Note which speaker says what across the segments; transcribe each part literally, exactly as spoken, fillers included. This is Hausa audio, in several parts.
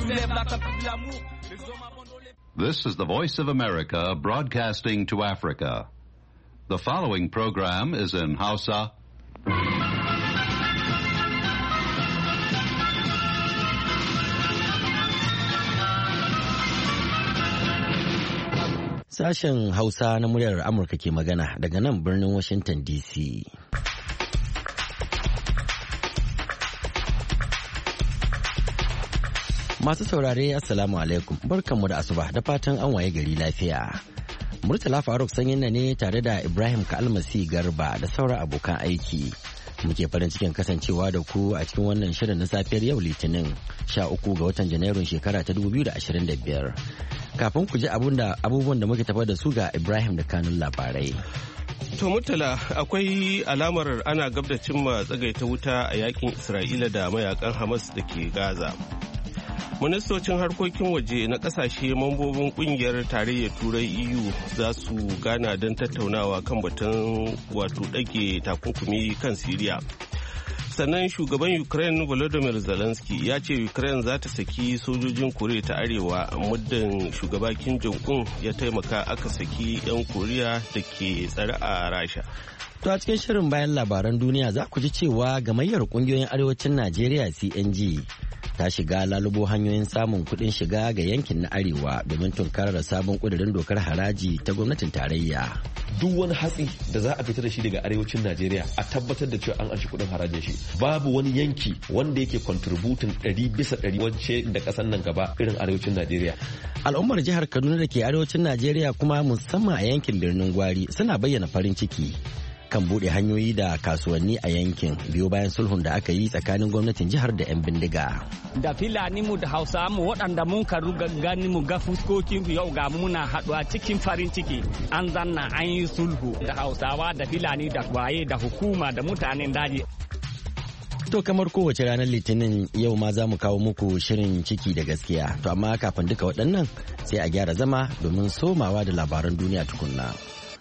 Speaker 1: This is the Voice of America broadcasting to Africa. The following program is in Hausa.
Speaker 2: Sashen Hausa na muryar Amurka ke magana daga nan birnin Washington D C. Masu saurare Assalamu alaikum, barkanmu da asuba da fatan an waye gari lafiya. Murtala Faruk sanyin ne tare da Ibrahim Kalmasi Garba da sauran abokan aiki. Muke farin cikin kasancewa da ku a cikin wannan shirin na safiyar yau Litinin sha uku ga watan Janairun shekara ta dubu biyu da ashirin da biyar. Kafin ku ji abubuwan da muke tafa da su ga Ibrahim da kanun labarai.
Speaker 3: To Murtala, akwai alamar ana gab da cimma tsagaita wuta a yakin Isra'ila da mayakan Hamas da ke Gaza. Ministocin harkokin waje na kasashe mambobin kungiyar tarayyar turai E U za su gana don tattaunawa kan batun wato ɗage takunkumi kan Siriya. Sannan shugaban Ukraine Volodymyr Zelensky ya ce Ukraine za ta saki sojojin Koriya ta Arewa muddin shugaba Kim Jong-un ya taimaka aka saki 'yan Koriya da ke tsare a Rasha.
Speaker 2: To a cikin shirin bayan labaran duniya za ku ji cewa gamayyar kungiyoyin arewacin Najeriya C N G ta shiga lalubo hanyoyin samun kuɗin shiga ga yankin na arewa domin tunkarar sabon ƙudurin dokar haraji ta gwamnatin tarayya.
Speaker 4: Duk wani hatsi da za a fitar da shi daga arewacin Najeriya a tabbatar da cewa an anshi kuɗin harajin shi. Babu wani yanki wanda yake kontributin ɗari bisa ɗari wacce da ƙasar nan gaba irin arewacin Najeriya.
Speaker 2: Al'ummar jihar Kaduna da ke arewacin Najeriya kuma musamman a yankin birnin Gwari suna bayyana farin ciki kan buɗe hanyoyi da kasuwanni a yankin biyo bayan sulhun da aka yi tsakanin gwamnatin jihar da 'yan bindiga.
Speaker 5: Da filani mu da hausa mu waɗanda mun karu gani mu ga fuskokin yau ga muna haɗuwa cikin farin ciki an zanna an yi sulhu da hausawa da filani da waye da hukuma da mutanen daji.
Speaker 2: To kamar kowace ranar litinin yau ma za mu kawo muku shirin ciki da gaskiya to amma kafin duka waɗannan sai a gyara zama domin somawa da labaran duniya tukunna.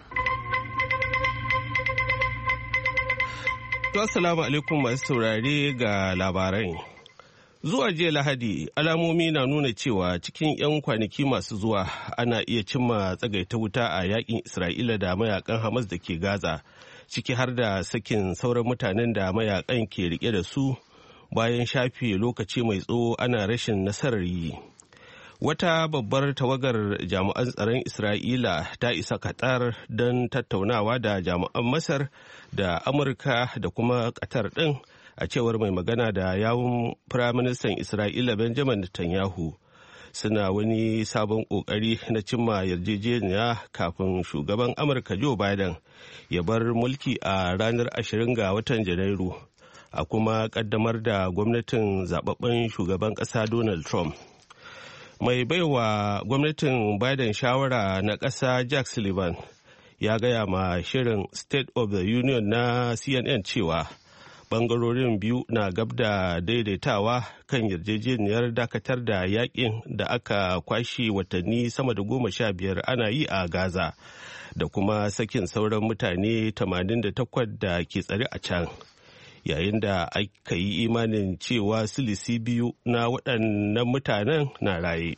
Speaker 3: To assalamu alaikum masu saurare ga labarai. Zuwa jiya Lahadi alamomi na nuna cewa cikin 'yan kwanaki masu zuwa ana iya cimma tsagaita wuta a yakin Isra'ila da mayakan Hamas da ke Gaza, ciki har da sakin sauran mutanen da mayakan ke rike da su bayan shafe lokaci mai tsawo ana rashin nasarar yi. Wata babbar tawagar jami'an tsaron Isra'ila ta isa Qatar don tattaunawa da jami'an Masar da Amurka da kuma Qatar ɗin a cewar mai magana da yawun Firaministan Isra'ila Benjamin Netanyahu. Suna wani sabon ƙoƙari na cimma yarjejeniya kafin shugaban Amurka Joe Biden ya bar mulki a ranar ashirin ga watan Janairu, a kuma ƙaddamar da gwamnatin zababben shugaban ƙasa Donald Trump. Mai baiwa gwamnatin Biden shawara na ƙasa Jack Sullivan ya gaya ma shirin State of the Union na C N N cewa bangarorin biyu na gab da daidaitawa kan yarjejeniyar dakatar da yakin da aka kwashe watanni sama da goma sha biyar ana yi a Gaza da kuma sakin sauran mutane tamanin da takwas da ke tsare a can. Yayin da aka yi imanin cewa silisi biyu na waɗannan mutanen na raye.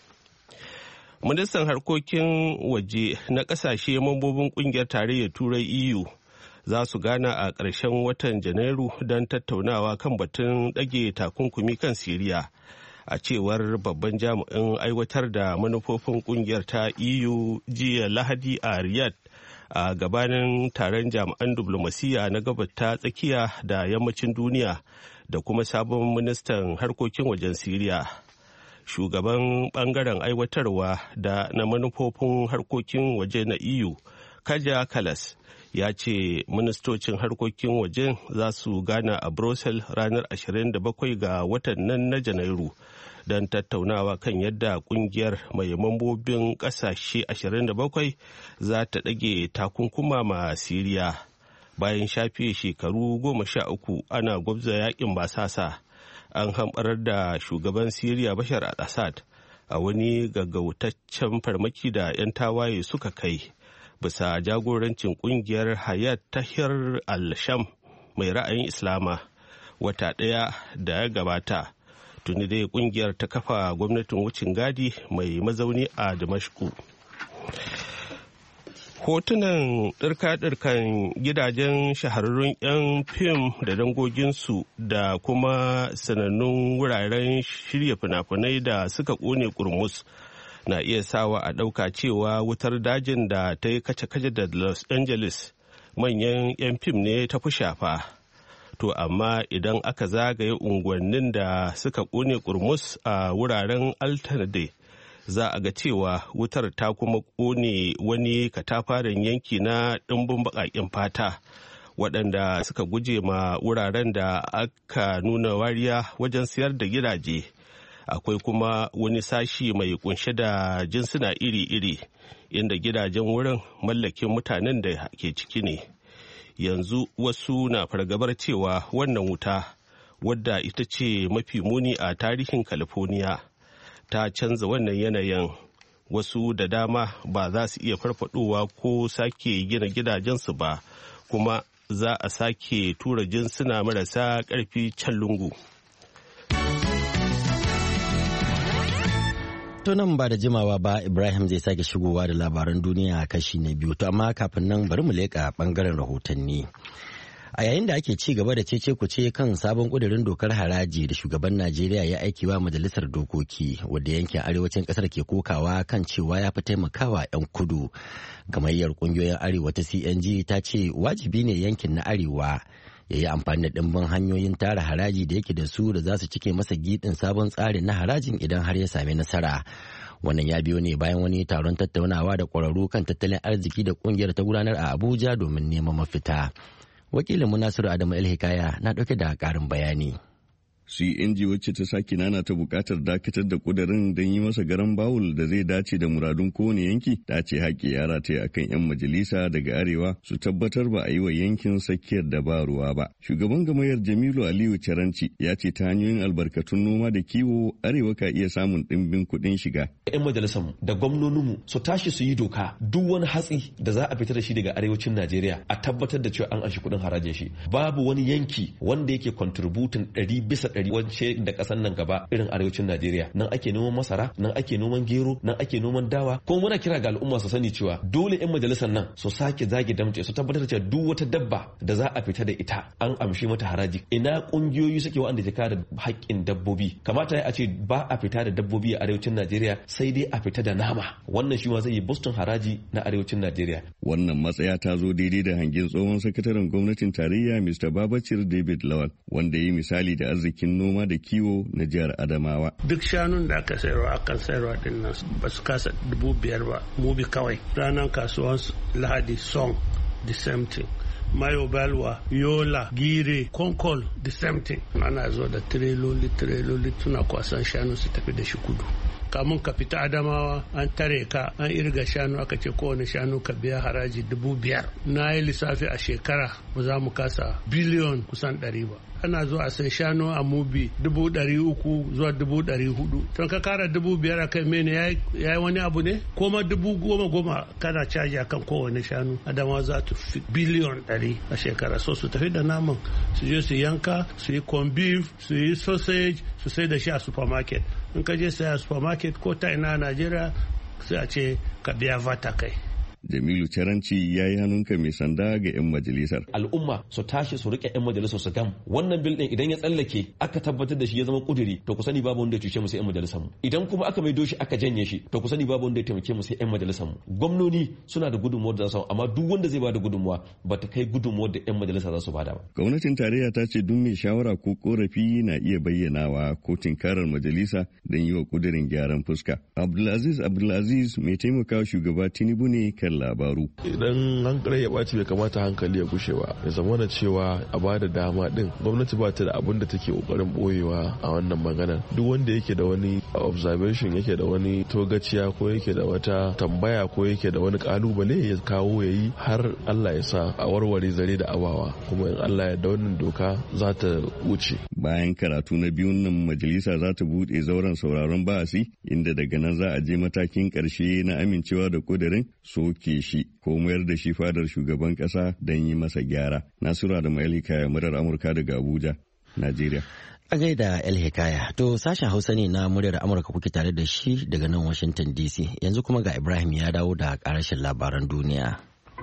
Speaker 3: Ministan harkokin waje na ƙasashe mambobin ƙungiyar tarayyar Turai E U za su gana a ƙarshen watan Janairu don tattaunawa kan batun ɗage takunkumi kan Siriya, a cewar babban jami'in aiwatar da manufofin ƙungiyar ta E U jiya Lahadi a Riyadh, a gabanin taron jami'an diflomasiyya na gabas ta tsakiya da yammacin duniya da kuma sabon ministan harkokin wajen Siriya. Shugaban bangaren aiwatarwa da na manufofin harkokin waje na E U, Kaja Kallas, ya ce ministocin harkokin waje za su gana a Brussels ranar ashirin da bakwai ga watan nan na Janairu don tattaunawa kan yadda kungiyar mai mambobin kasashe ashirin da bakwai za ta ɗage takunkuma ma Siriya bayan shafe shekaru goma sha uku ana gwabza yakin basasa. An hamɓarar da shugaban Siriya Bashar al-Assad a wani gaggautaccen farmaki da 'yan tawaye suka kai bisa jagorancin kungiyar Hayat Tahrir al-Sham mai ra'ayin Islama wata ɗaya da ya gabata tuni dai kungiyar ta kafa gwamnatin wucin gadi mai mazauni a Damashku. Hotunan ɗirka-ɗirkan gidajen shahararrun 'yan fim da dangoginsu da kuma sanannun wuraren shirya fina-finai da suka ƙone kurmus na iya sawa a ɗauka cewa wutar dajin da ta yi kace-kace da Los Angeles manyan 'yan fim ne ta fi shafa. To amma idan aka zagaye unguwannin da suka ƙone kurmus a wuraren Alternate, za a ga cewa wutar ta kuma ƙone wani katafaren yanki na ɗimbin baƙaƙen fata waɗanda suka guje ma wuraren da aka nuna wariya wajen siyar da gidaje. Akwai kuma wani sashi mai kunshe da jinsuna iri-iri inda gidajen wurin mallakin mutanen da ke ciki ne. Yanzu wasu na fargabar cewa wannan wuta, wadda ita ce mafi muni a tarihin California, ta canza wannan yanayin. Wasu da dama ba za su iya farfadowa ko sake gina gidajensu ba, kuma za a sake tura jinsuna marasa ƙarfi can lungu.
Speaker 2: To nan ba da jimawa ba Ibrahim zai sake shigowa da labaran duniya kashi na biyu, to amma kafin nan bari mu leƙa ɓangaren rahotanni. A yayin da ake ci gaba da cece kuce kan sabon ƙudurin dokar haraji da shugaban Najeriya ya aiki wa majalisar dokoki, wadda yankin arewacin ƙasar ke kokawa kan cewa ya fi taimakawa 'yan kudu. Gamayyar ƙungiyoyin arewa ta C N G ta ce wajibi ne yankin na arewa ya yi amfani da ɗimbin hanyoyin tara haraji da yake da su da za su cike masa giɗin sabon tsarin na harajin idan har ya sami nasara. Wannan ya biyo ne bayan wani taron tattaunawa da ƙwararru kan tattalin arziki da ƙungiyar ta gudanar a Abuja domin neman mafita. Wakilin Nasiru Adamu El-Hikaya na ɗauke da ƙarin bayani.
Speaker 6: C N G wacce ta sake nana ta bukatar dakatar da kudirin don yi masa garan bawul da zai dace da muradun kowane yanki, ta ce haƙƙi ya rataye akan 'yan majalisa daga arewa su tabbatar ba a yi wa yankin tsakiyar da ba ruwa ba. Shugaban gamayyar Jamilu Aliyu Caranci ya ce ta hanyoyin albarkatun noma da kiwo arewa ka iya samun ɗimbin kuɗin shiga.
Speaker 4: 'Yan majalisarmu da gwamnoninmu su tashi su yi doka duk wani hatsi da za a fitar da shi daga arewacin Najeriya a tabbatar da cewa an anshi kuɗin harajin shi. Babu wani yanki wanda yake kontributin ɗari bisa ɗari wance da ƙasar nan gaba irin arewacin Najeriya. Nan ake noman masara, nan ake noman gero, nan ake noman dawa. Kuma muna kira ga al'umma su sani cewa dole 'yan majalisar nan su sake zage damce su tabbatar da cewa duk wata dabba da za a fita da ita an amshi mata haraji. Ina kungiyoyi suke wanda ke kare haƙƙin dabbobi? Kamata ya ce ba a fita da dabbobi a arewacin Najeriya, sai dai a fita da nama. Wannan shi ma zai yi boston haraji na arewacin Najeriya.
Speaker 6: Wannan matsaya ta zo daidai da hangen tsohon sakataren gwamnatin tarayya Mister Babacir David Lawal, wanda ya yi misali da arzikin noma da kiwo na jihar Adamawa.
Speaker 7: Duk shanun da aka sayarwa akan sayarwa din nan ba su kasa dubu biyar ba, mubi kawai. Ranar kasuwan Lahadi Song the same thing. Mayo Balwa, Yola, Gire, Konkol the same thing. Ana zo da tireloli tireloli tuna kwasan shanu su tafi da shi kudu. Kamun ka fita Adamawa an tare ka an irga shanu aka ce kowane shanu ka biya haraji dubu biyar. Na yi lissafi a shekara ba za mu kasa biliyon kusan ɗari ba. Ana zuwa a sai shanu a mubi dubu ɗari uku zuwa dubu ɗari hudu. Don ka kara dubu biyar a kai mene ya yi wani abu ne? Koma dubu goma goma kana caji a kan kowane shanu. Adamawa za ta fi biliyon ɗari a shekara. So su tafi da naman su je su yanka, su yi corn beef, su yi sausage, su sai da shi a supermarket. In ka je saya a supermarket ko ta ina a Najeriya sai a ce ka biya vata kai.
Speaker 6: Jamilu Caranci ya yi hannunka mai sanda ga 'yan majalisar.
Speaker 4: Al'umma su tashi su rike 'yan majalisar su gam. Wannan bil din idan ya tsallake aka tabbatar da shi ya zama kuduri, to ku sani babu wanda ya cuce mu sai 'yan majalisar mu. Idan kuma aka maido shi aka janye shi, to ku sani babu wanda ya taimake mu sai 'yan majalisar mu. Gwamnoni suna da gudunmuwar da za su, amma duk wanda zai bada gudunmuwa ba ta kai gudunmuwar da 'yan majalisa za su bada ba.
Speaker 6: Gwamnatin tarayya ta ce duk mai shawara ko korafi na iya bayyanawa ko tinkarar majalisa don yi wa kudirin gyaran fuska. Abdulaziz Abdulaziz mai taimakawa shugaba Tinubu ne kan labaru.
Speaker 8: Idan hankali ya ɓaci bai kamata hankali ya gushe ba. Ya zama da cewa a ba da dama din gwamnati ba ta da abin da take kokarin boyewa a wannan maganar. Duk wanda yake da wani observation, yake da wani togaciya ko yake da wata tambaya ko yake da wani kalubale ya kawo ya yi har Allah ya sa a warware zare da abawa. Kuma in Allah ya da wannan doka za ta wuce.
Speaker 6: Bayan karatu na biyun nan majalisa za ta buɗe zauren sauraron ba'asi, inda daga nan za a je matakin ƙarshe na amincewa da kudirin soke shi ko mayar da shi fadar shugaban ƙasa don yi masa gyara. Nasura da Mailika ya murar Amurka daga Abuja, Najeriya.
Speaker 2: A gaida El Hikaya, to sashen Hausa ne na muryar Amurka kuke tare da shi daga nan Washington D C. Yanzu kuma ga Ibrahim ya dawo da ƙarashin labaran duniya.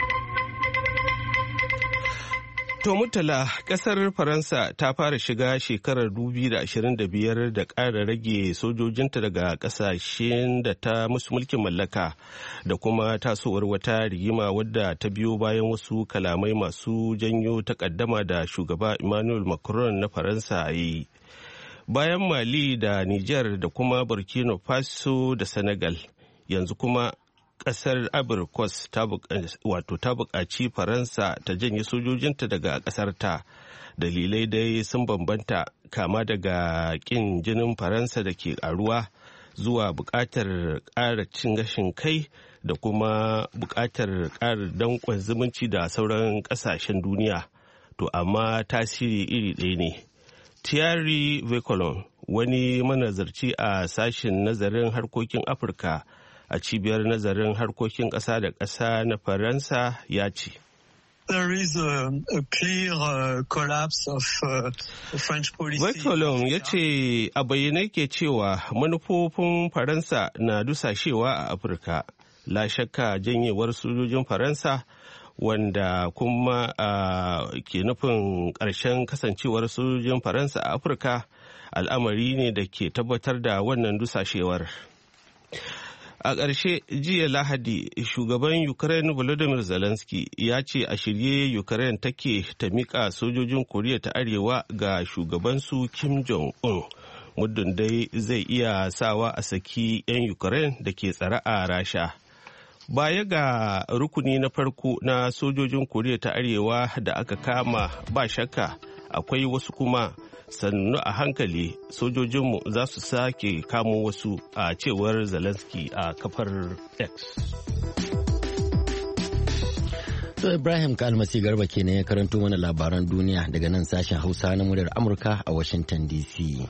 Speaker 3: To Murtala, ƙasar Faransa ta fara shiga shekarar dubu biyu da ashirin da biyar da ƙara rage sojojinta daga ƙasashen da ta musu mulkin mallaka da kuma tasowar wata rigima wadda ta biyo bayan wasu kalamai masu janyo takaddama da shugaba Emmanuel Macron na Faransa a yi. Bayan Mali da Niger da kuma Burkina Faso da Senegal, yanzu kuma kasar Ivory Coast ta buƙaci Faransa ta janye sojojinta daga ƙasar ta. Dalilai dai sun bambanta, kama daga ƙin jinin Faransa da ke ƙaruwa zuwa buƙatar ƙara cin gashin kai da kuma buƙatar ƙara danƙon zumunci da sauran ƙasashen duniya. To amma tasiri iri ɗaya ne. Thierry Vecolon, wani manazarci a sashen nazarin harkokin Afirka a cibiyar nazarin harkokin ƙasa da ƙasa na Faransa, ya ce.
Speaker 9: There is a, a clear uh, collapse of uh, French policy.
Speaker 3: Vecolon ya ce a bayyane ke cewa manufofin Faransa na dusashewa a Afirka. La shakka janyewar sojojin Faransa wanda kuma uh, ke nufin ƙarshen kasancewar sojojin Faransa a Afirka al'amari ne da ke tabbatar da wannan dusashewar. A ƙarshe jiya Lahadi, shugaban Ukraine Volodymyr Zelensky ya ce a shirye Ukraine take ta miƙa sojojin Koriya ta Arewa ga shugabansu Kim Jong-un. Muddin dai zai iya sawa a saki 'yan Ukraine da ke tsare a Rasha. Baya ga rukuni na farko na sojojin Koriya ta Arewa da aka kama, ba shakka akwai wasu kuma. Sannu a hankali sojojinmu za su sake kamo wasu, a cewar Zelensky a kafar X.
Speaker 2: To Ibrahim Kalmasi Garba kenan ya karanto mana labaran duniya daga nan sashen Hausa na muryar Amurka a Washington D C.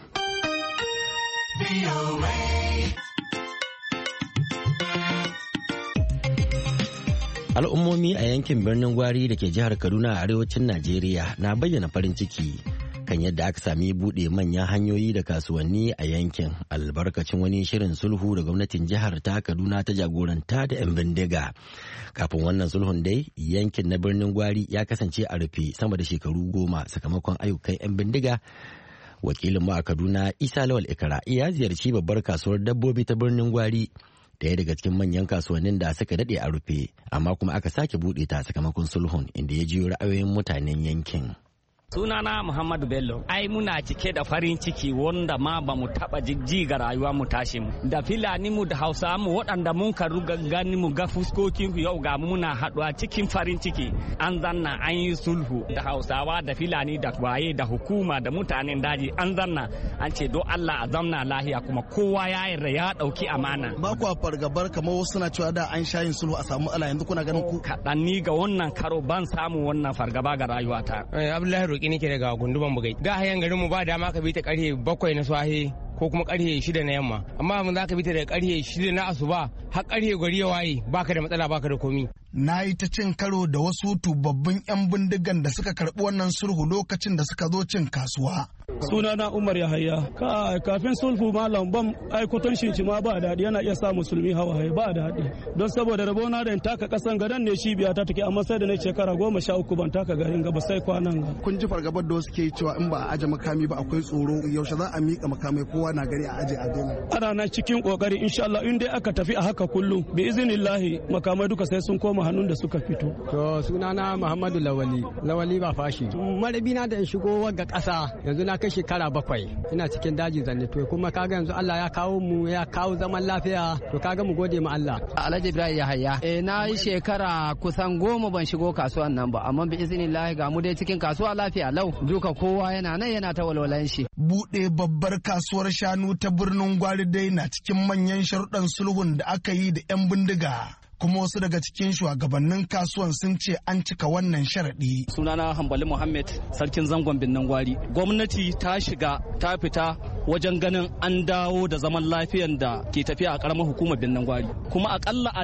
Speaker 2: Al'ummomi a yankin birnin Gwari da ke jihar Kaduna a arewacin Najeriya na bayyana farin ciki kan yadda aka sami buɗe manyan hanyoyi da kasuwanni a yankin albarkacin wani shirin sulhu da gwamnatin jihar ta Kaduna ta jagoranta da 'yan bindiga. Kafin wannan sulhun dai yankin na birnin Gwari ya kasance a rufe sama da shekaru goma sakamakon ayyukan 'yan bindiga. Wakilin mu a Kaduna Isa Lawal Ikara ya ziyarci babbar kasuwar dabbobi ta birnin Gwari, daya daga cikin manyan kasuwannin da suka daɗe a rufe amma kuma aka sake buɗe ta sakamakon sulhun, inda ya jiyo ra'ayoyin mutanen yankin.
Speaker 5: Sunana Muhammadu Bello. Ai muna cike da farin ciki wanda ma ba mu taba jijji ga rayuwa mu tashi mu. Da Filani mu da Hausa mu waɗanda mun karu gani mu ga fuskokin yau ga muna haɗuwa cikin farin ciki. An zanna an yi sulhu da Hausawa da Filani da waye da hukuma da mutanen daji an zanna an ce do Allah a zamna lahiya kuma kowa ya yarda ya ɗauki amana.
Speaker 10: Ba ku fargabar kamar wasu suna cewa da an sha yin sulhu a samu ala yanzu kuna ganin ku.
Speaker 5: Kaɗan ni ga wannan karo ban samu wannan fargaba ga rayuwata.
Speaker 11: Abdullahi roƙi nake daga gunduban bugai ga hayan garin mu ba dama ka bi ta karfe bakwai na swahe ko kuma karfe shida na yamma, amma mun za ka bi ta daga karfe shida na asuba har karfe gari ya waye baka da matsala baka da komi.
Speaker 10: Na yi ta cin karo da wasu tubabbin 'yan bindigan da suka karɓi wannan sulhu lokacin da suka zo cin kasuwa.
Speaker 12: Sunana Umar Yahaya. Ka kafin sulhu malam bam aikoton shi ma ba daɗi, yana iya sa musulmi hawaye ba daɗi. Don saboda rabona da in taka kasan gadan ne shi biya ta take, amma sai da na shekara goma sha uku ban taka garin gaba sai kwanan ga.
Speaker 10: Kun ji fargabar da wasu ke cewa in ba a aje makami ba akwai tsoro, yaushe za a miƙa makamai kowa na gari a aje a daina.
Speaker 12: Ana nan cikin kokari insha Allah in dai aka tafi a haka kullum bi iznillahi makamai duka sai sun koma hannun da suka fito.
Speaker 11: To sunana Muhammadu Lawali. Lawali ba fashi. Marabina da in shigo wagga ƙasa yanzu na kai shekara bakwai ina cikin daji zanne, to kuma kaga yanzu Allah ya kawo mu ya kawo zaman lafiya, to kaga mu gode ma Allah.
Speaker 13: Alhaji Ibrahim Yahaya. Eh na yi shekara kusan goma ban shigo kasuwan nan ba, amma bi iznillahi ga mu dai cikin kasuwa lafiya lau, duka kowa yana nan yana ta walwalan shi.
Speaker 10: Buɗe babbar kasuwar shanu ta birnin Gwari dai na cikin manyan sharuɗan sulhun da aka yi da 'yan bindiga. Kuma wasu daga cikin shugabannin kasuwan sun ce an cika wannan sharaɗi.
Speaker 14: Sunana Hambali Muhammad, sarkin zangon Binnin Gwari. Gwamnati ta shiga ta fita wajen ganin an dawo da zaman lafiyan da ke tafiya a ƙaramar hukumar Binnin Gwari. Kuma akalla a da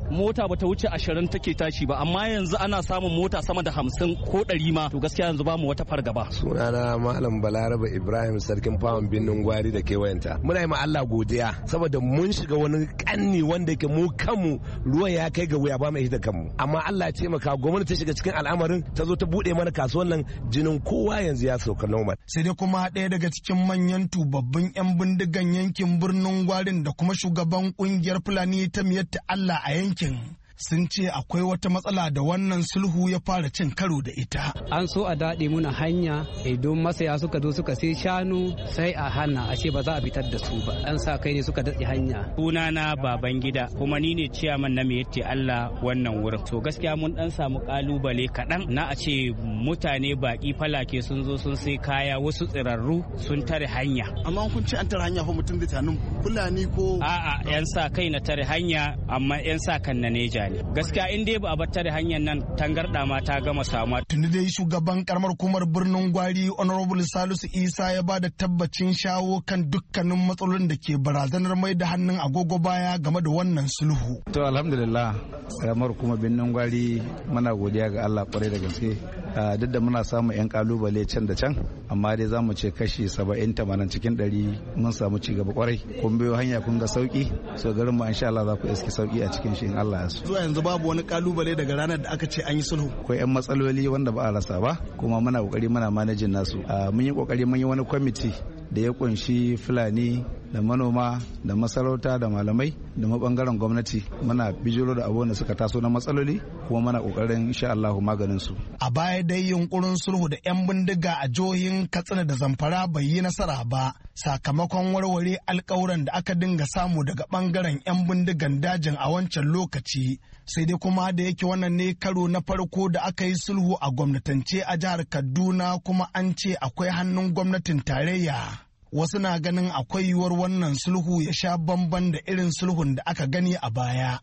Speaker 14: mota bata wuce ashirin take tashi ba amma yanzu ana samun mota sama da hamsin ko ɗari ma to gaskiya yanzu bamu wata fargaba.
Speaker 15: Sunana Malam Balaraba Ibrahim sarkin fawon binnin gwari da kewayenta. Muna yi ma Allah godiya saboda mun shiga wani kanni wanda ke mu kanmu ruwan ya kai ga wuya ba mai hita kanmu. Amma Allah ya taimaka gwamnati ta shiga cikin al'amarin ta zo ta bude mana kasuwan nan jinin kowa yanzu ya sauka normal.
Speaker 10: Sai dai kuma ɗaya daga cikin manyan tubabbin 'yan bindigan yankin birnin gwarin da kuma shugaban kungiyar Fulani ta miyatta Allah a yankin sun ce akwai wata matsala da wannan sulhu ya fara cin karo da ita.
Speaker 11: An so a daɗe muna hanya idan masaya suka zo suka sai shanu sai a hana a ce ba za a fitar da su ba. An sa kai ne suka daɗe hanya.
Speaker 5: Sunana baban gida kuma ni ne ciyaman na mai yatti Allah wannan wurin. To gaskiya mun dan samu kalubale kaɗan na a ce mutane baƙi falake sun zo sun sai kaya wasu tsirarru sun tare hanya.
Speaker 16: Amma kun ce an tare hanya fa mutum da tanin Fulani ko?
Speaker 5: A'a 'yan sa kai na tare hanya amma 'yan sa kan na neja. Gaskiya in dai ba a batta da hanyar nan tangarda ma ta gama samuwa.
Speaker 10: Tuni dai shugaban karamar hukumar birnin Gwari Honorable Salisu Isa ya ba da tabbacin shawo kan dukkanin matsalolin da ke barazanar mai da hannun agogo baya game da wannan sulhu.
Speaker 17: To alhamdulillah karamar hukumar birnin Gwari muna godiya ga Allah kwarai da gaske. Duk da muna samun 'yan kalubale can da can amma dai za mu ce kashi saba'in tamanin cikin ɗari mun samu ci gaba kwarai. Kun biyo hanya kun ga sauki so garin mu insha Allah za ku iske sauki a cikin shi in Allah ya so.
Speaker 16: Yanzu babu wani kalubale daga ranar da aka ce an yi sulhu.
Speaker 17: Akwai 'yan matsaloli wanda ba a rasa ba kuma muna kokari muna manajin nasu. Mun yi kokari mun yi wani kwamiti da ya kunshi Fulani da manoma da masarauta da malamai da mabangaren gwamnati muna bijiro da abubuwan da suka taso na matsaloli kuma muna kokarin insha Allah maganin su.
Speaker 10: A baya dai yunkurin sulhu da 'yan bindiga a jihohin Katsina da Zamfara bai yi nasara ba sakamakon warware alkawuran da aka dinga samu daga bangaren 'yan bindigan dajin a wancan lokaci. Sai dai kuma da yake wannan ne karo na farko da aka yi sulhu a gwamnatance a jihar Kaduna kuma an ce akwai hannun gwamnatin tarayya. Wasu na ganin akwai yiwuwar wannan sulhu ya sha bamban da irin sulhun da aka gani a baya.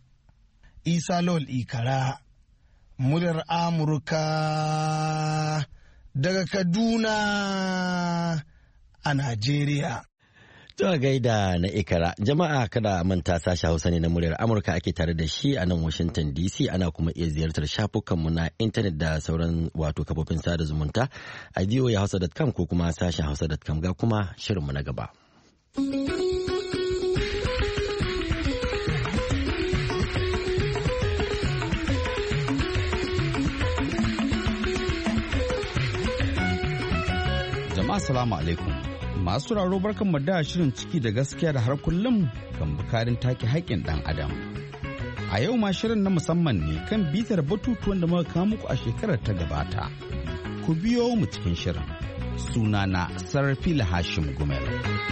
Speaker 10: Isa Lawal Ikara, muryar Amurka daga Kaduna a Najeriya.
Speaker 2: To gaida na Ikara, jama'a kada manta sashi Hausa ne na muryar Amurka ake tare da shi a nan Washington D C. Ana kuma iya ziyartar shafukanmu na intanet da sauran wato kafofin sada zumunta a v o a hausa dot com ko kuma sashen hausa dot com ga kuma shirinmu na gaba.
Speaker 18: Jama'a salamu alaikum. Masu sauraro barkanmu da shirin ciki da gaskiya da har kullum kan bukarin take haƙƙin ɗan adam. A yau ma shirin na musamman ne kan bitar batutuwan da muka kawo muku a shekarar ta gabata. Ku biyo mu cikin shirin. Sunana Sarfila Hashim Gumel.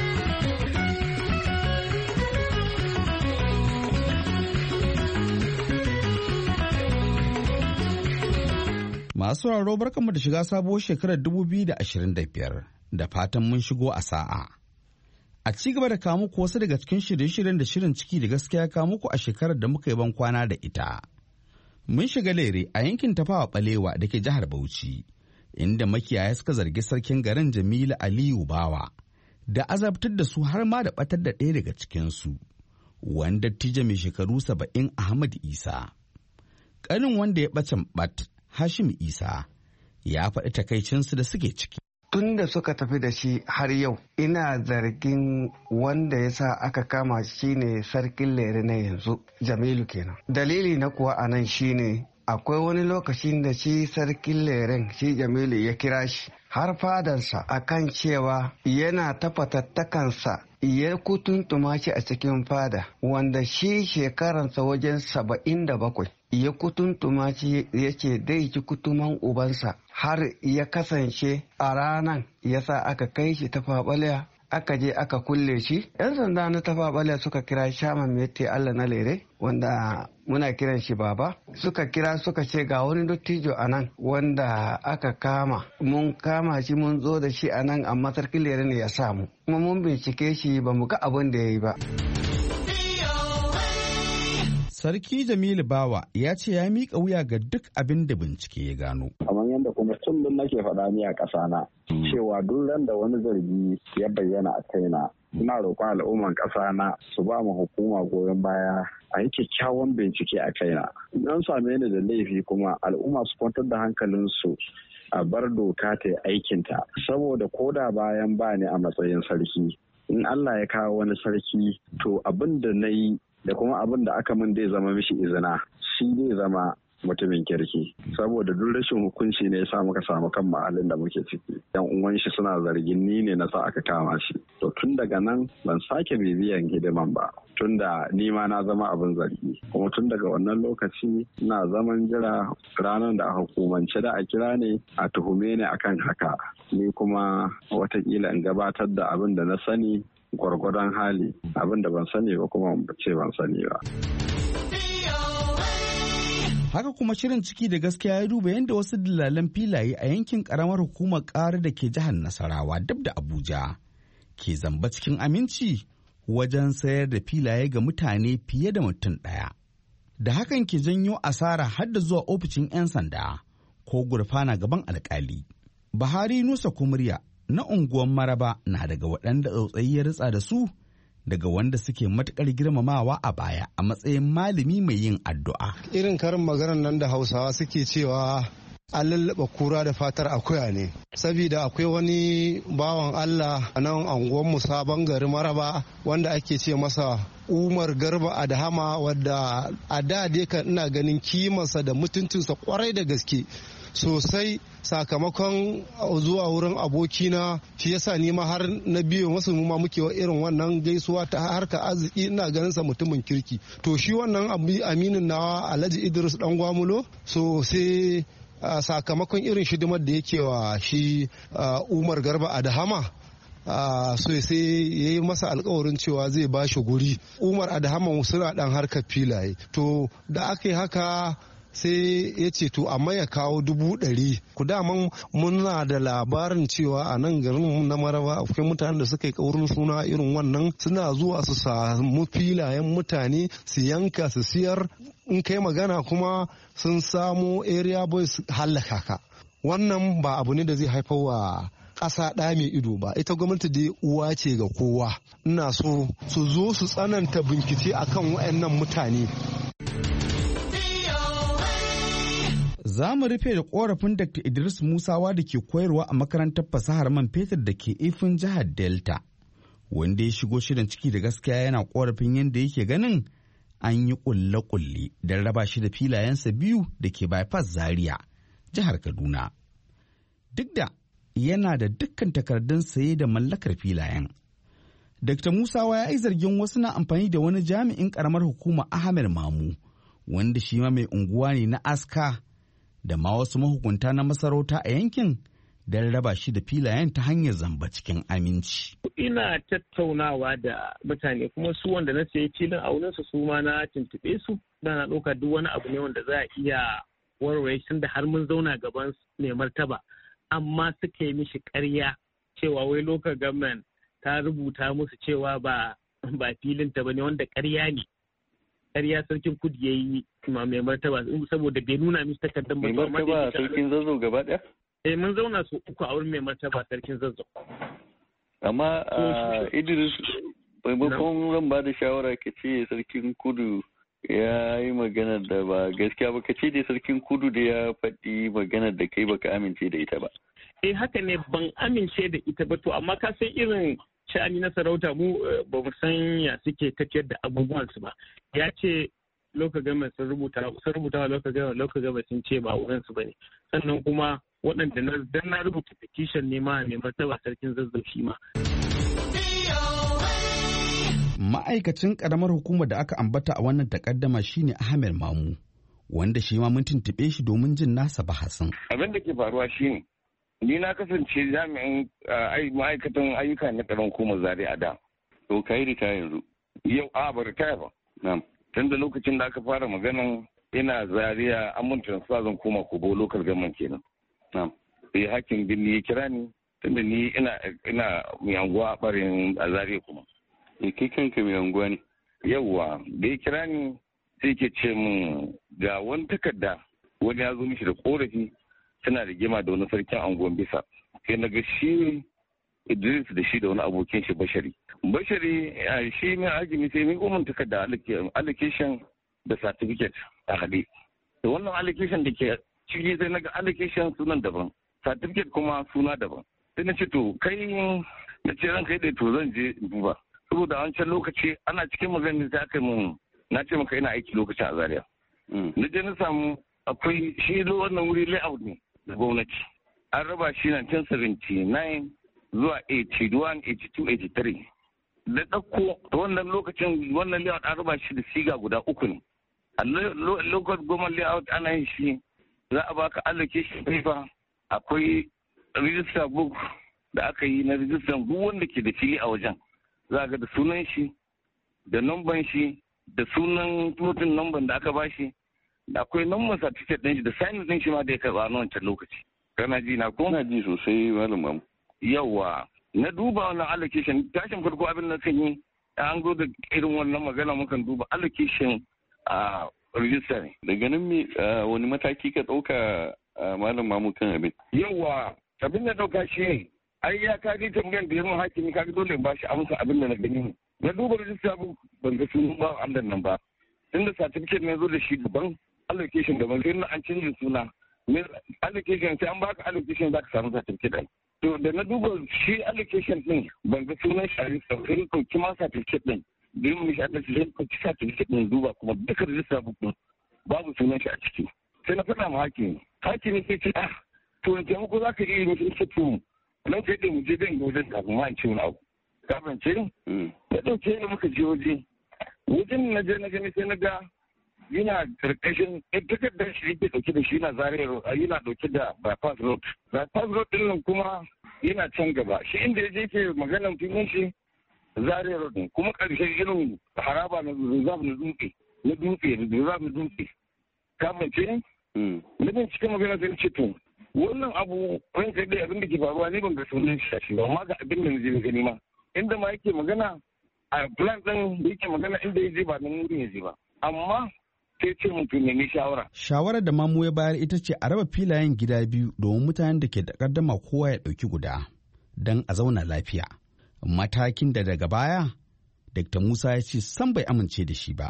Speaker 18: Masu sauraro barkanmu da shiga sabuwar shekarar dubu biyu da ashirin da biyar. Da fatan mun shigo a sa'a. A ci gaba da kawo muku wasu daga cikin shirye-shiryen da shirin ciki da gaskiya kawo muku a shekarar da muka yi ban kwana da ita. Mun shiga lere a yankin Tafawa Balewa da ke jihar Bauchi, inda makiyaya suka zargi sarkin garin Jamilu Aliyu Bawa da azabtar da su har ma da batar da ɗaya daga cikinsu, wanda dattijo mai shekaru saba'in Ahmad Isa. Ƙanin wanda ya ɓacin ɓat Hashim Isa ya faɗi takaicinsu da suke ciki.
Speaker 19: Tun da suka tafi da shi har yau ina zargin wanda ya sa aka kama shi ne sarkin lere na yanzu Jamilu kenan. Dalili na kuwa a nan shi ne akwai wani lokacin da shi sarkin leren shi Jamilu ya kira shi har fadansa akan cewa yana ta fatattakansa ya kutuntuma shi a cikin fada wanda shi shekaransa wajen saba'in da bakwai. Ya kutuntuma shi ya ce dai ci kutuman ubansa har ya kasance a ranan ya sa aka kai shi Tafawa Balewa aka je aka kulle shi. Yan sanda na Tafawa Balewa suka kira Shaman Mete Allah na Lere wanda muna kiran shi baba, suka kira suka ce ga wani dottijo a nan wanda aka kama, mun kama shi mun zo da shi a nan amma sarkin Lere ne ya samu kuma mun bincike shi ba mu ga abin da ya yi ba.
Speaker 18: Sarki Jamilu Bawa ya ce ya miƙa wuya ga duk abin da bincike ya gano.
Speaker 20: Kamar yadda kuma kullum nake faɗa ni a ƙasana cewa duk ran da wani zargi ya bayyana a kaina, ina roƙon al'umman ƙasana su ba mu hukuma goyon baya a yi kyakkyawan bincike a kaina. An same ni da laifi kuma al'umma su kwantar da hankalinsu a bar doka ta yi aikinta. Saboda koda bayan ba ni a matsayin sarki, in Allah ya kawo wani sarki to abin da na yi da kuma abin da aka min zai zama mishi izina, shi zai zama mutumin kirki. Saboda duk rashin hukunci ne ya sa muka samu kan halin da muke ciki. Yan uwan shi suna zargin ni ne na sa aka kama shi. To tun daga nan ban sake bibiyan hidiman ba. Tun da ni ma na zama abin zargi. Kuma tun daga wannan lokaci na zaman jira ranar da a hukumance da a kira ne a tuhume ni akan haka. Ni kuma watakila in gabatar da abin da na sani gwargwadon hali, abin da ban sani ba kuma ce ban sani ba.
Speaker 18: Haka kuma shirin ciki da gaskiya ya duba yadda wasu dillalan filaye a yankin karamar hukumar ƙara da ke jihar Nasarawa dab da Abuja ke zamba cikin aminci wajen sayar da filaye ga mutane fiye da mutum ɗaya. Da hakan ke janyo asara har da zuwa ofishin 'yan sanda ko gurfana gaban alkali. Buhari Nusa Kumurya na unguwar Maraba na daga waɗanda tsautsayi ya ritsa da su daga wanda suke matukar girmamawa a baya a matsayin malami mai yin addu'a.
Speaker 21: Irin karin maganar nan da Hausawa suke cewa an lallaba kura da fatar akuya ne. Saboda akwai wani bawan Allah a nan anguwan sabon gari Maraba wanda ake ce masa Umar Garba Adahama, wadda a da dai kan ina ganin kimarsa da mutuncinsa kwarai da gaske sosai, sakamakon zuwa wurin abokina shi yasa ni ma har na biyo masu mu ma muke irin wannan gaisuwa ta harka arziki, ina ganin sa mutumin kirki. To shi wannan aminin nawa Alhaji Idris Dan Gwamulo, so sai sakamakon irin shidimar da yake wa shi Umar Garba Adahama, Uh, so sai ya yi masa alkawarin cewa zai ba shi guri. Umar Adahama suna dan harkar filaye, to da aka yi haka sai ya ce to amma ya kawo dubu ɗari. Ku daman muna da labarin cewa a nan garin na Maraba akwai mutanen da suka yi kaurin suna irin wannan, suna zuwa su samu filayen mutane su yanka su siyar, in kai magana kuma sun samu area boys hallaka ka. Wannan ba abu ne da zai haifar wa ƙasa ɗa mai ido ba. Ita gwamnati dai uwa ce ga kowa. Ina so su zo su tsananta bincike akan waɗannan mutane.
Speaker 18: Za mu rufe da korafin Doctor Idris Musawa da ke koyarwa a makarantar fasahar man fetur da ke Ifin jihar Delta, wanda ya shigo shirin ciki da gaskiya yana korafin yadda yake ganin an yi kulle-kulle don raba shi da filayensa biyu da ke bypass Zaria, jihar Kaduna. Duk da yana da dukkan takardun saye da mallakar filayen. Dokta Musawa ya yi zargin wasu na amfani da wani jami'in karamar hukuma Ahmed Mamu, wanda shi ma mai unguwa ne na Aska, da ma wasu mahukunta na masarauta a yankin don raba shi da filayen ta hanyar zamba cikin aminci.
Speaker 22: Ina tattaunawa da mutane kuma su wanda na sayi filin a wurinsu su ma na tuntuɓe su, da na ɗauka duk wani abu ne wanda za a iya warware shi da har mun zauna gaban mai martaba. Amma suka yi mishi ƙarya cewa wai local government ta rubuta musu cewa ba ba filinta ba ne, wanda ƙarya ne. Ƙarya sarkin kudu ya yi ma mai martaba saboda bai nuna mishi takardar
Speaker 6: mai martaba sarkin zazzau gaba ɗaya?
Speaker 22: Eh mun zauna su uku a wurin mai martaba sarkin zazzau.
Speaker 6: Amma Idris maimakon zan ba da shawara ka ce sarkin kudu ya yi maganar da ba gaskiya ba, ka ce dai sarkin kudu da ya faɗi maganar da kai baka amince da ita ba.
Speaker 22: Eh haka ne, ban amince da ita ba, to amma ka san irin sha'ani na sarauta mu ba mu san ya suke tafiyar da abubuwansu ba. Ya ce local government sun rubuta sun rubuta wa local government local government sun ce ba wurin su bane. Sannan kuma waɗanda na dan na rubuta petition ne ma mai martaba sarkin zazzau shi ma.
Speaker 18: Ma'aikacin ƙaramar hukumar da aka ambata a wannan takaddama shine Ahmed Mamu, wanda shi ma mun tuntuɓe shi domin jin nasa bahasin.
Speaker 23: Abin da ke faruwa shine ni na kasance jami'in ma'aikatan ayyuka na ƙaramar hukumar Zaria a da.
Speaker 6: To ka yi ritaya yanzu?
Speaker 23: Yau a ba ritaya ba.
Speaker 6: Na'am.
Speaker 23: Tun da lokacin da aka fara maganan ina Zaria an mun transfer zan koma Kobo local government kenan.
Speaker 6: Na'am.
Speaker 23: Sai hakin birni ya kira ni tunda ni ina ina mai anguwa a ɓarin a Zaria kuma.
Speaker 6: E kai kanka mai anguwa ne?
Speaker 23: Yawwa da ya kira ni sai ke ce min ga wani takarda wani ya zo mishi da korafi suna rigima da wani sarkin angon bisa. Sai na ga shi Idris da shi da wani abokin shi Bashari. Bashari shi mai ajimi sai mai goma takarda allocation da certificate a haɗe. Da wannan allocation da ke ciki sai na ga allocation sunan daban, certificate kuma suna daban. Sai na ce to kai na ce ran kai da to zan je duba. Saboda a wancan lokaci ana cikin maganin sai aka mun na ce maka ina aiki lokacin a Zaria. Na je na samu akwai shi wannan wuri layout ne da gwamnati. An raba shi nineteen seventy-nine zuwa eighty-one, eighty-two, eighty-three. Da ɗauko wannan lokacin wannan layout an raba shi da siga guda uku ne. A lokacin goma layout ana yin shi za a baka allocation paper, akwai register book da aka yi na register duk wanda ke da fili a wajen. Za ga da sunan shi, da numban shi, da sunan plotin numban da aka bashi, da akwai numban certificate ɗin shi, da sign ɗin shi ma da ya karɓa na wancan lokaci. Kana ji na ko?
Speaker 6: Kana ji sosai malam.
Speaker 23: Yawa, na duba wannan allocation, tashin farko abin da kan yi, an zo da irin wannan magana mukan duba allocation a register ne.
Speaker 6: Daga nan me wani mataki ka ɗauka malam mamu kan abin?
Speaker 23: Yawa, abin da ɗauka shi ne, ai ya kaji tambayan da yamin hakimi kaga dole ba shi amsa abin da na gani ne. Na duba register ban ga sunan ba Allah nan ba. Tunda certificate ne zo da shi daban, allocation daban, sai na an canjin suna. Allocation sai an baka allocation za ka samu certificate. To da na duba shi allocation din ban ga sunan shi a register sai ko kima certificate din. Da yin mishi adalci sai ko kisa certificate din duba kuma duka register book din babu sunan shi a ciki. Sai na faɗa ma hakimi. Hakimi sai ce ah to in taimako za ka iya yi mishi ce to nan sai mu je dan wajen kafin ma in ce wani abu. Kafin ce ya ɗauke ni muka je waje. Wajen na je na gani sai na ga yana karkashin takardar shi yake dauke da shi yana Zaria yana dauke da bypass road bypass road din nan kuma yana can gaba shi inda yaje ke maganan filin shi Zaria road ne kuma karshen irin haraba na reserve na dutse na dutse da reserve na dutse kamar ce na bin cikin magana sai ce to wannan abu ran kai dai abin da ke faruwa ne ban ga sunan shi ba amma ga abin da na gani ma inda ma yake magana a plan din da yake magana inda yaje ba nan wurin yaje ba amma sai ce mutum nemi shawara.
Speaker 18: Shawarar da mamu ya bayar ita ce a raba filayen gida biyu domin mutanen da ke da kaddama kowa ya ɗauki guda don a zauna lafiya. Matakin da daga baya, Dakta Musa ya ce san bai amince da shi ba.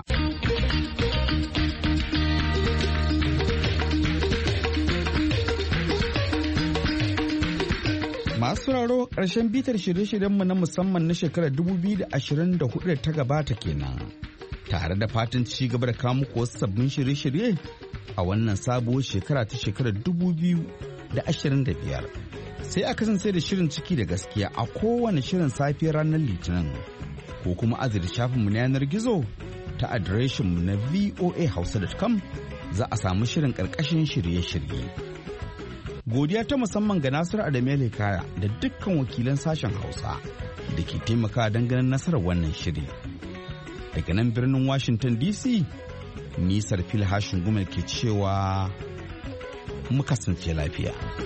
Speaker 18: Masu sauraro ƙarshen bitar shirye-shiryenmu na musamman na shekarar dubu biyu da ashirin da hudu da ta gabata kenan. Tare da fatan ci gaba da kawo muku wasu sabbin shirye-shirye a wannan sabuwar shekara ta shekarar dubu biyu da ashirin da biyar. Sai a kasance da shirin ciki da gaskiya a kowane shirin safiyar ranar Litinin ko kuma azir shafinmu na yanar gizo ta adireshinmu na voa hausa dot com za a samu shirin ƙarƙashin shirye-shirye. Godiya ta musamman ga Nasiru Adamu Kaya da dukkan wakilan sashen Hausa da ke taimakawa don ganin nasarar wannan shiri. Daga nan birnin Washington D C, nisar fil hashin gumel ke cewa mu kasance lafiya.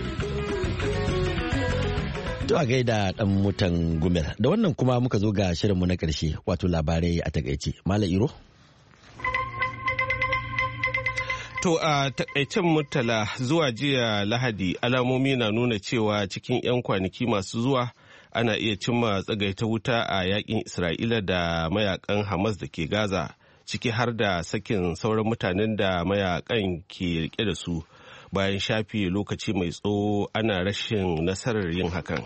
Speaker 2: To a gaida dan mutan gumel. Da wannan kuma muka zo ga shirinmu na ƙarshe wato labarai a takaice. Malam Iro?
Speaker 3: To a takaicen Murtala zuwa jiya Lahadi alamomi na nuna cewa cikin 'yan kwanaki masu zuwa ana iya cimma tsagaita wuta a yakin Isra'ila da mayakan Hamas da ke Gaza, ciki har da sakin sauran mutanen da mayakan ke rike da su bayan shafi lokaci mai tsawo ana rashin nasarar yin hakan.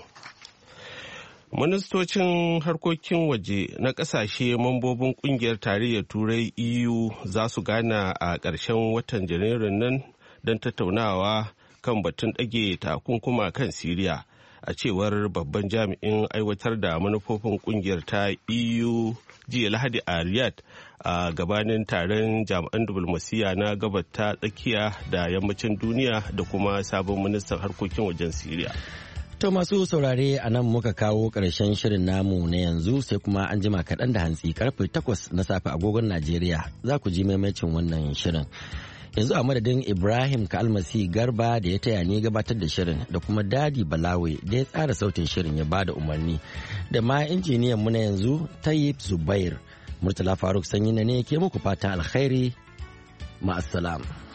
Speaker 3: Ministocin harkokin waje na ƙasashe mambobin ƙungiyar tarayyar Turai E U za su gana a ƙarshen watan Janairun nan don tattaunawa kan batun ɗage takunkuma kan Siriya, a cewar babban jami'in aiwatar da manufofin ƙungiyar ta E U jiya Lahadi a Riyadh a gabanin taron jami'an diflomasiyya na gabar ta tsakiya da yammacin duniya da kuma sabon ministan harkokin wajen Siriya.
Speaker 2: To masu saurare a nan muka kawo ƙarshen shirin namu na yanzu sai kuma an jima kaɗan da hantsi karfe takwas na safe agogon Najeriya za ku ji maimacin wannan shirin. Yanzu a madadin Ibrahim Kalmasi Garba da ya taya ni gabatar da shirin da kuma Dadi Balawe da ya tsara sautin shirin ya bada umarni da ma injiniyan mu na yanzu Tayyip Zubair. Murtala Faruk Sanyi ne ke muku fatan alkhairi ma'assalam.